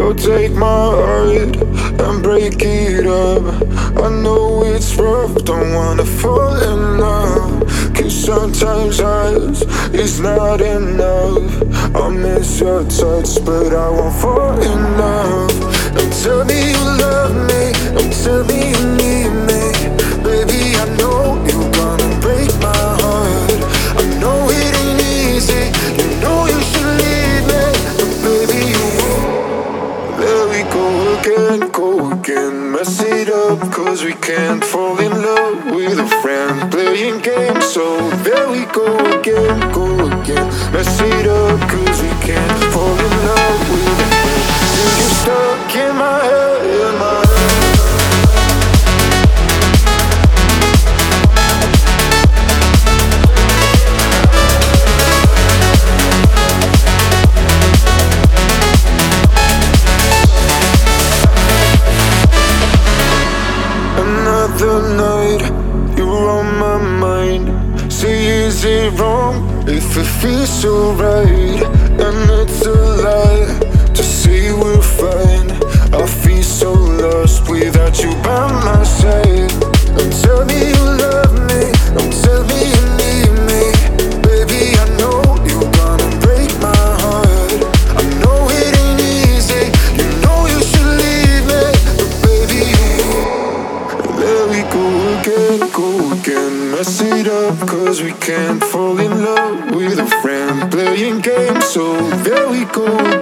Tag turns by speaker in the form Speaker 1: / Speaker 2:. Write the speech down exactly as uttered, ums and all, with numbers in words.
Speaker 1: Go take my heart and break it up. I know it's rough, don't wanna fall in love, cause sometimes us is not enough. I miss your touch, but I won't fall in love. Don't tell me you love me, don't tell me you need me. Baby, I know you're gonna break my heart. I know it ain't easy, you know you should leave me, but baby you won't. There we go again, go again. Mess it up cause we can't fall in love with a friend playing games. So there we go again, go again. Mess it up cause we can't fall in love with a friend. See you stuck in my head, in my head. Another night, you're on my mind. See, is it wrong if it feels so right? And it's a lie to say we're fine. I feel so lost without you by my side. Don't tell me you love me, don't tell me you need me. Baby, I know you're gonna break my heart. I know it ain't easy, you know you should leave me, but baby, there we go again, go again. Mess it up cause we can't fall in love with a friend playing games. So there we go